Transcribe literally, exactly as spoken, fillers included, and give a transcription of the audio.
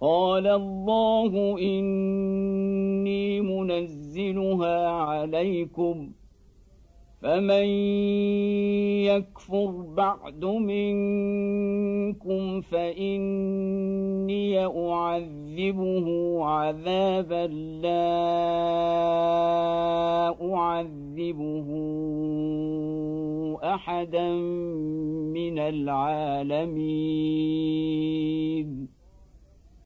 قال الله إني منزلها عليكم فمن يكفر بعد منكم فإني أعذبه عذابا لا أعذبه أحدا من العالمين